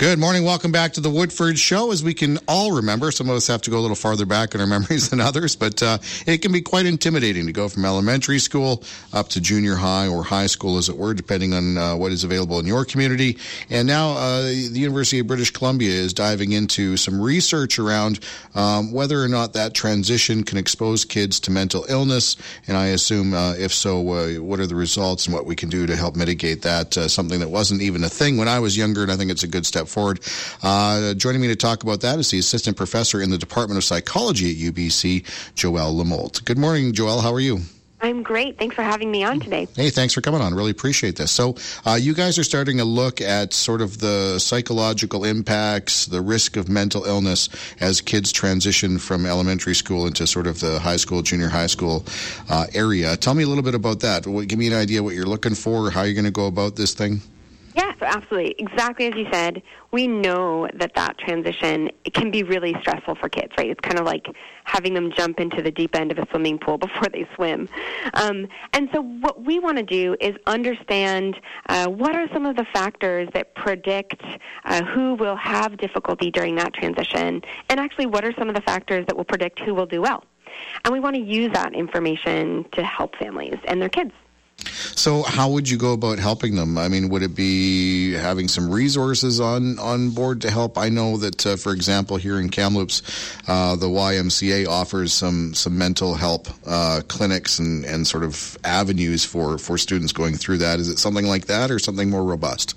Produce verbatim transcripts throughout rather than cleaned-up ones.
Good morning. Welcome back to the Woodford Show. As we can all remember, some of us have to go a little farther back in our memories than others, but uh, it can be quite intimidating to go from elementary school up to junior high or high school, as it were, depending on uh, what is available in your community. And now uh, the University of British Columbia is diving into some research around um, whether or not that transition can expose kids to mental illness. And I assume, uh, if so, uh, what are the results and what we can do to help mitigate that? Uh, something that wasn't even a thing when I was younger, and I think it's a good step forward. Uh, joining me to talk about that is the assistant professor in the Department of Psychology at U B C, Joelle Lamolt. Good morning, Joelle. How are you? I'm great. Thanks for having me on today. Hey, thanks for coming on. Really appreciate this. So uh, you guys are starting to look at sort of the psychological impacts, the risk of mental illness as kids transition from elementary school into sort of the high school, junior high school uh, area. Tell me a little bit about that. Give me an idea what you're looking for, how you're going to go about this thing. Yeah, so absolutely. Exactly as you said, we know that that transition, it can be really stressful for kids, right? It's kind of like having them jump into the deep end of a swimming pool before they swim. Um, and so what we want to do is understand uh, what are some of the factors that predict uh, who will have difficulty during that transition, and actually what are some of the factors that will predict who will do well. And we want to use that information to help families and their kids. So how would you go about helping them? I mean, would it be having some resources on, on board to help? I know that, uh, for example, here in Kamloops, uh, the Y M C A offers some, some mental help uh, clinics and, and sort of avenues for, for students going through that. Is it something like that or something more robust?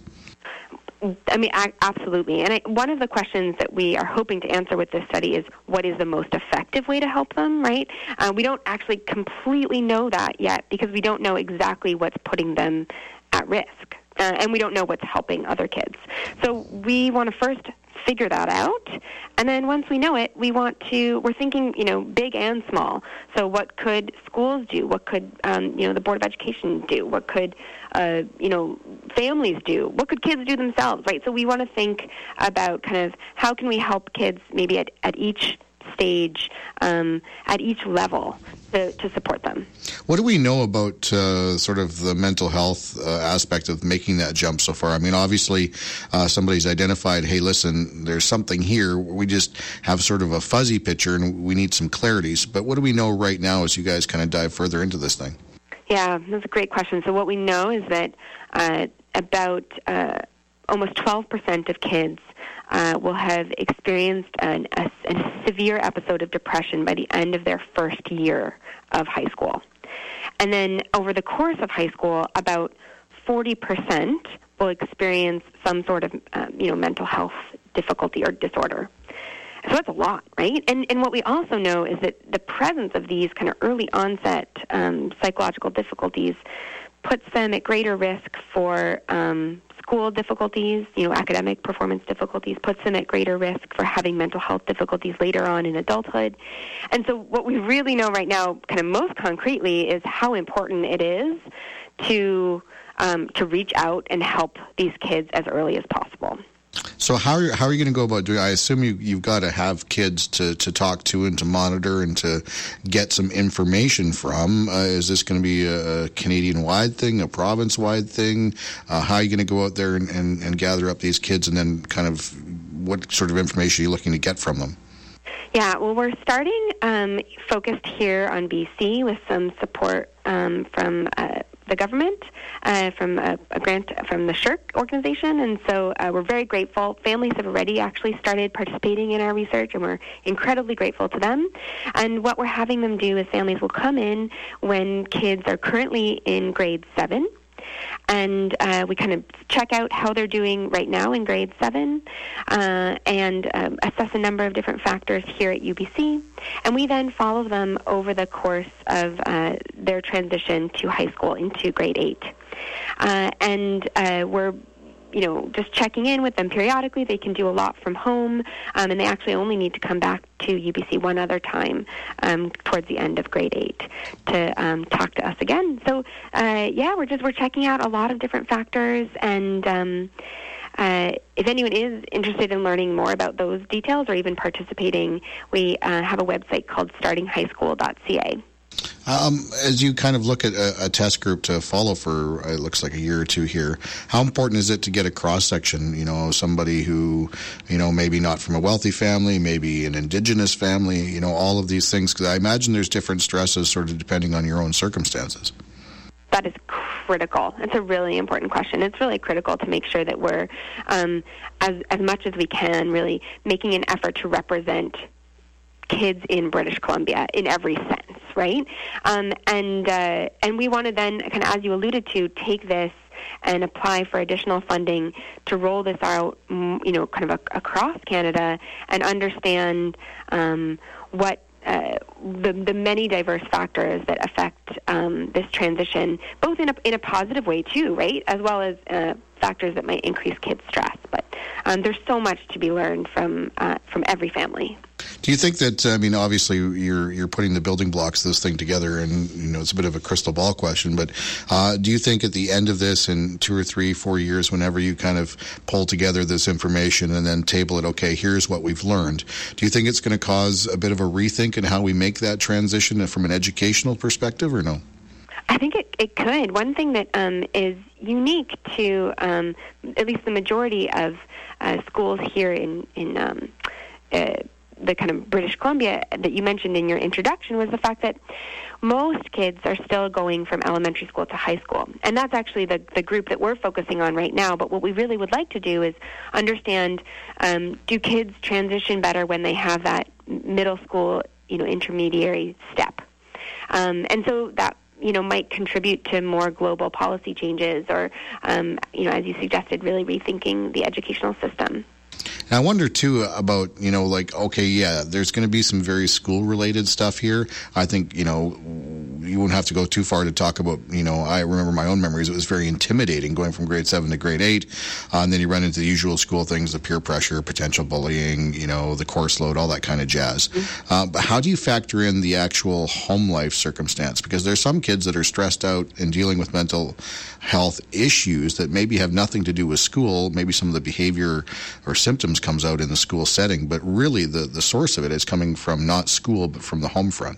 I mean, absolutely. And I, one of the questions that we are hoping to answer with this study is what is the most effective way to help them, right? Uh, we don't actually completely know that yet because we don't know exactly what's putting them at risk. Uh, and we don't know what's helping other kids. So we want to first figure that out. And then once we know it, we want to, we're thinking, you know, big and small. So what could schools do? What could, um, you know, the Board of Education do? What could, uh, you know, families do? What could kids do themselves, right? So we want to think about kind of how can we help kids maybe at, at each stage, um, at each level to, to support them. What do we know about uh, sort of the mental health uh, aspect of making that jump so far? I mean, obviously, uh, somebody's identified, hey, listen, there's something here. We just have sort of a fuzzy picture and we need some clarities. But what do we know right now as you guys kind of dive further into this thing? Yeah, that's a great question. So what we know is that uh, about uh, almost twelve percent of kids Uh, will have experienced an, a, a severe episode of depression by the end of their first year of high school. And then over the course of high school, about forty percent will experience some sort of um, you know, mental health difficulty or disorder. So that's a lot, right? And and what we also know is that the presence of these kind of early onset um, psychological difficulties puts them at greater risk for um, school difficulties, you know, academic performance difficulties, puts them at greater risk for having mental health difficulties later on in adulthood. And so what we really know right now, kind of most concretely, is how important it is to um, to reach out and help these kids as early as possible. So how are you, how are you going to go about doing it? I assume you, you've got to have kids to, to talk to and to monitor and to get some information from. Uh, is this going to be a Canadian-wide thing, a province-wide thing? Uh, how are you going to go out there and, and, and gather up these kids, and then kind of what sort of information are you looking to get from them? Yeah, well, we're starting um, focused here on B C with some support um, from uh, the government, uh, from a, a grant from the SSHRC organization, and so uh, we're very grateful. Families have already actually started participating in our research, and we're incredibly grateful to them. And what we're having them do is families will come in when kids are currently in grade seven, and uh, we kind of check out how they're doing right now in grade seven uh, and um, assess a number of different factors here at U B C. And we then follow them over the course of uh, their transition to high school into grade eight. Uh, and uh, we're you know, just checking in with them periodically. They can do a lot from home, um, and they actually only need to come back to U B C one other time um, towards the end of grade eight to um, talk to us again. So, uh, yeah, we're just we're checking out a lot of different factors, and um, uh, if anyone is interested in learning more about those details or even participating, we uh, have a website called starting high school dot c a. Um, as you kind of look at a, a test group to follow for, it looks like a year or two here, how important is it to get a cross-section, you know, somebody who, you know, maybe not from a wealthy family, maybe an Indigenous family, you know, all of these things? Because I imagine there's different stresses sort of depending on your own circumstances. That is critical. It's a really important question. It's really critical to make sure that we're, um, as, as much as we can, really making an effort to represent kids in British Columbia in every sense, right? Um, and uh, and we want to then, kind of as you alluded to, take this and apply for additional funding to roll this out, you know, kind of a, across Canada and understand um, what uh, the the many diverse factors that affect um, this transition, both in a in a positive way too, right, as well as uh, factors that might increase kids' stress. But um, there's so much to be learned from uh, from every family. Do you think that, I mean, obviously you're you're putting the building blocks of this thing together, and, you know, it's a bit of a crystal ball question, but uh, do you think at the end of this, in two or three, four years, whenever you kind of pull together this information and then table it, okay, here's what we've learned, do you think it's going to cause a bit of a rethink in how we make that transition from an educational perspective, or no? I think it, it could. One thing that um, is unique to um, at least the majority of uh, schools here in, in um, uh, the kind of British Columbia that you mentioned in your introduction was the fact that most kids are still going from elementary school to high school. And that's actually the, the group that we're focusing on right now. But what we really would like to do is understand, um, do kids transition better when they have that middle school, you know, intermediary step? Um, and so that, you know, might contribute to more global policy changes or, um, you know, as you suggested, really rethinking the educational system. And I wonder, too, about, you know, like, okay, yeah, there's going to be some very school-related stuff here. I think, you know, you won't have to go too far to talk about, you know, I remember my own memories. It was very intimidating going from grade seven to grade eight. Uh, and then you run into the usual school things, the peer pressure, potential bullying, you know, the course load, all that kind of jazz. Mm-hmm. Uh, but how do you factor in the actual home life circumstance? Because there's some kids that are stressed out and dealing with mental health issues that maybe have nothing to do with school. Maybe some of the behavior or symptoms comes out in the school setting, but really the, the source of it is coming from not school, but from the home front.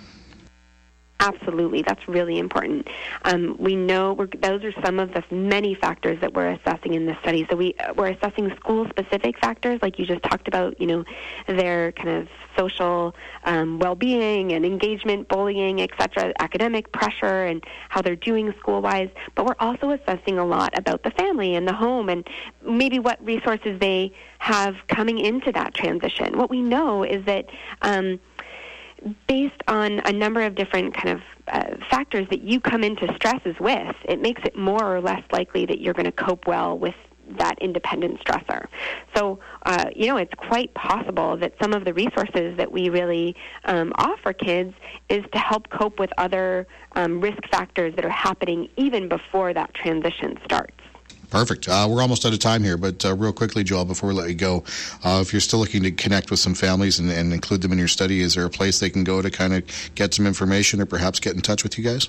Absolutely. That's really important. Um, we know we're, those are some of the many factors that we're assessing in this study. So we, we're assessing school-specific factors, like you just talked about, you know, their kind of social um, well-being and engagement, bullying, et cetera, academic pressure and how they're doing school-wise. But we're also assessing a lot about the family and the home and maybe what resources they have coming into that transition. What we know is that um, based on a number of different kind of uh, factors that you come into stresses with, it makes it more or less likely that you're going to cope well with that independent stressor. So, uh, you know, it's quite possible that some of the resources that we really um, offer kids is to help cope with other um, risk factors that are happening even before that transition starts. Perfect. Uh, we're almost out of time here, but uh, real quickly, Joelle, before we let you go, uh, if you're still looking to connect with some families and, and include them in your study, is there a place they can go to kind of get some information or perhaps get in touch with you guys?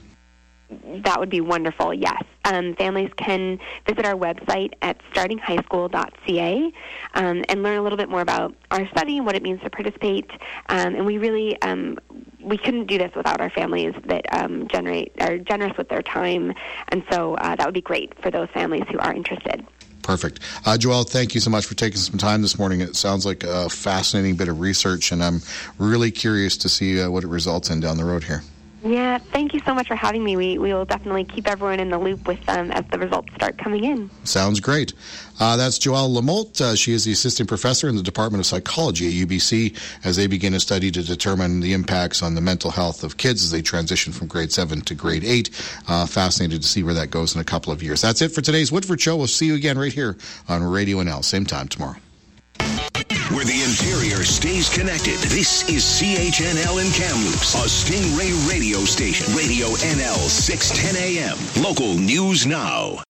That would be wonderful, yes. Um, families can visit our website at starting high school dot c a um, and learn a little bit more about our study and what it means to participate. Um, and we really, um, we couldn't do this without our families that um, generate are generous with their time. And so uh, that would be great for those families who are interested. Perfect. Uh, Joelle, thank you so much for taking some time this morning. It sounds like a fascinating bit of research, and I'm really curious to see uh, what it results in down the road here. Yeah, thank you so much for having me. We we will definitely keep everyone in the loop with them as the results start coming in. Sounds great. Uh, that's Joelle Lamolt. Uh, she is the assistant professor in the Department of Psychology at U B C as they begin a study to determine the impacts on the mental health of kids as they transition from grade seven to grade eight. Uh, fascinated to see where that goes in a couple of years. That's it for today's Woodford Show. We'll see you again right here on Radio N L, same time tomorrow. Where the interior stays connected, this is C H N L in Kamloops, a Stingray radio station. Radio N L six ten A M. Local news now.